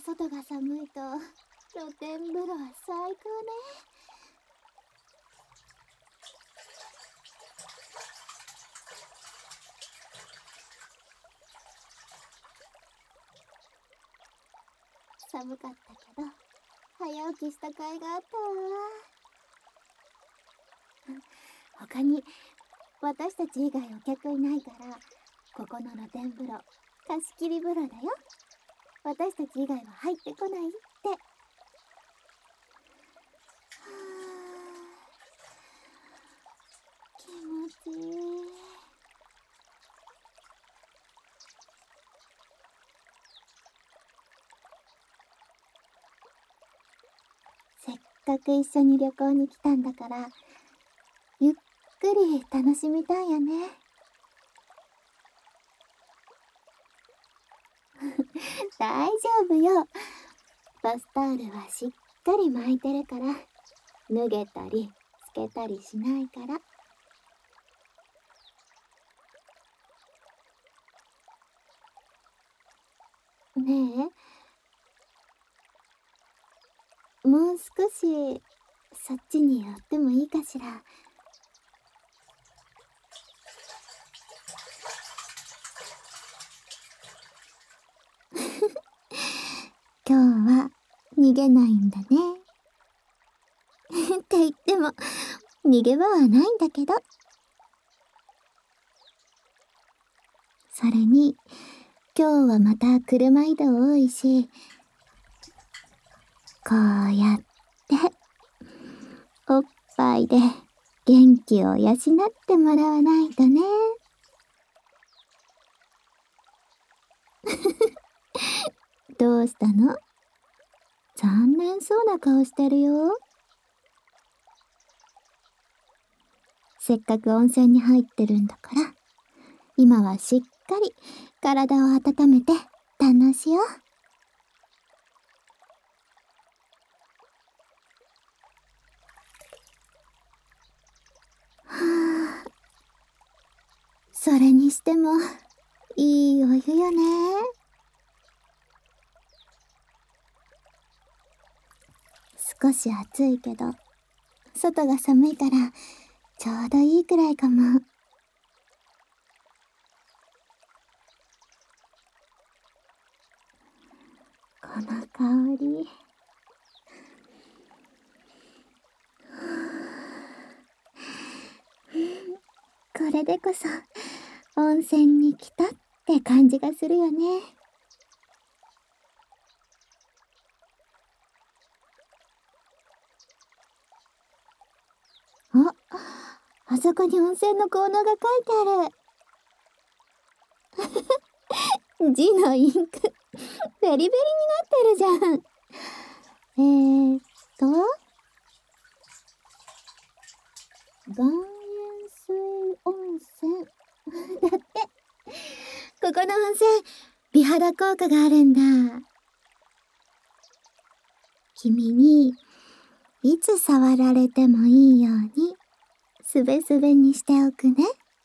外が寒いと露天風呂は最高ね。寒かったけど早起きした甲斐があったわ。他に私たち以外お客いないから、ここの露天風呂貸し切り風呂だよ。私たち以外は入ってこないって。はあ、気持ちいい。せっかく一緒に旅行に来たんだから、ゆっくり楽しみたいよね。大丈夫よ。バスタオルはしっかり巻いてるから、脱げたりつけたりしないから。ねえ、もう少しそっちに寄ってもいいかしら。今日は逃げないんだね。って言っても逃げ場はないんだけど。それに今日はまた車移動多いし、こうやっておっぱいで元気を養ってもらわないとね。どうしたの？残念そうな顔してるよ。せっかく温泉に入ってるんだから、今はしっかり体を温めて堪能しよう。はあ、それにしてもいいお湯よね。少し暑いけど外が寒いからちょうどいいくらいかも。この香り、これでこそ温泉に来たって感じがするよね。あそこに温泉の効能が書いてある。字のインクベリベリになってるじゃん。岩塩水温泉だって。ここの温泉美肌効果があるんだ。君にいつ触られてもいいようにすべすべにしておくね。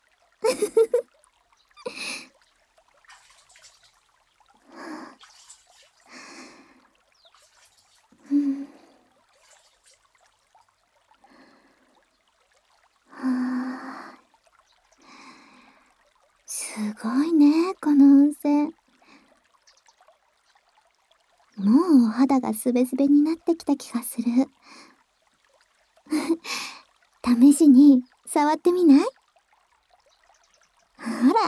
すごいね、この温泉。もうお肌がすべすべになってきた気がする。試しに触ってみない？ほら。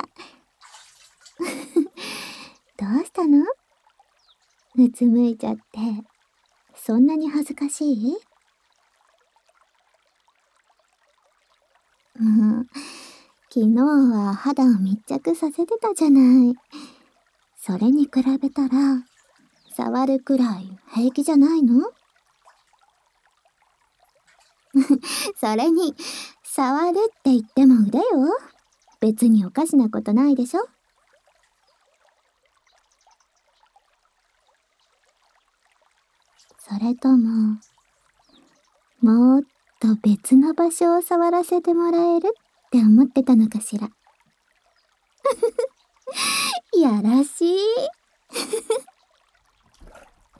どうしたの？うつむいちゃって、そんなに恥ずかしい？昨日は肌を密着させてたじゃない。それに比べたら、触るくらい平気じゃないの？それに、触るって言っても腕よ。別におかしなことないでしょ？それとも、もっと別の場所を触らせてもらえるって思ってたのかしら。やらしい。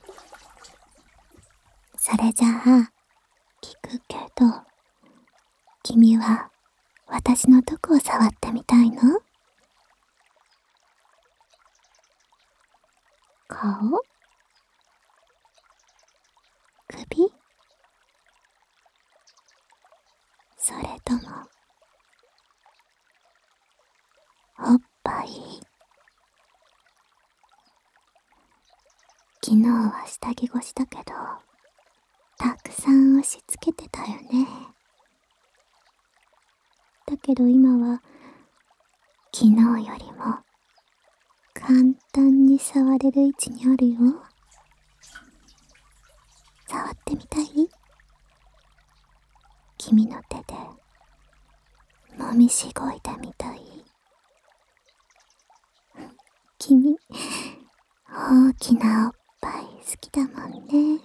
それじゃあ、聞くけど、君は私のどこを触ってみたいの？顔？首？それとも、おっぱい？昨日は下着越しだけど、たくさん押し付けてたよね。だけど今は、昨日よりも、簡単に触れる位置にあるよ。触ってみたい？君の手で、もみしごいてみたい？君、大きなおっぱい好きだもんね。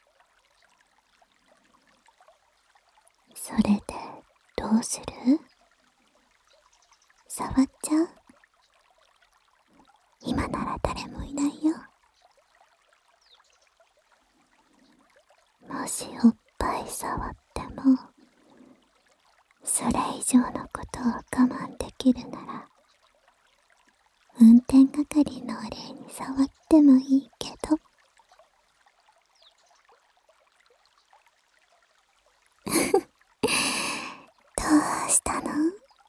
それで、どうする？触っちゃう？今なら誰もいないよ。もしおっぱい触っても、それ以上のことを我慢できるなら、運転係のお礼に触ってもいいけど。どうしたの？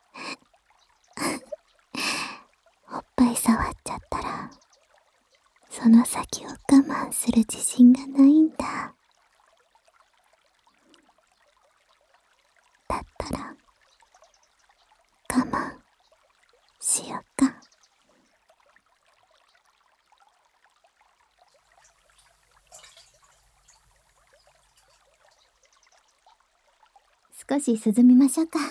おっぱい触っちゃったら、その先を我慢する自信がないんだ。だったら、我慢しよっか。少し涼みましょうか。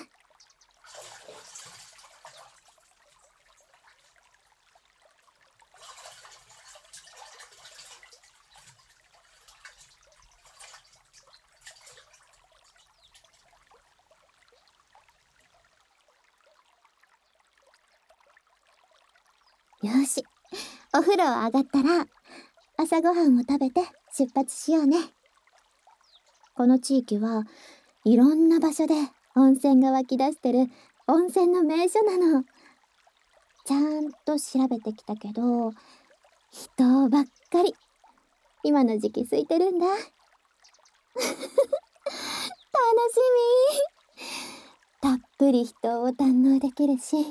よし、お風呂上がったら、朝ごはんを食べて出発しようね。この地域はいろんな場所で温泉が湧き出してる温泉の名所なの。ちゃんと調べてきたけど、人ばっかり。今の時期空いてるんだ。楽しみ。たっぷり人を堪能できるし、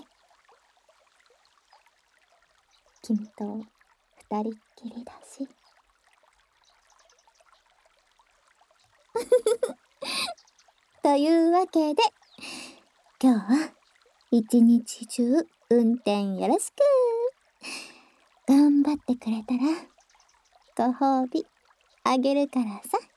君と二人っきりだし。というわけで、今日は一日中運転よろしく。頑張ってくれたらご褒美あげるからさ。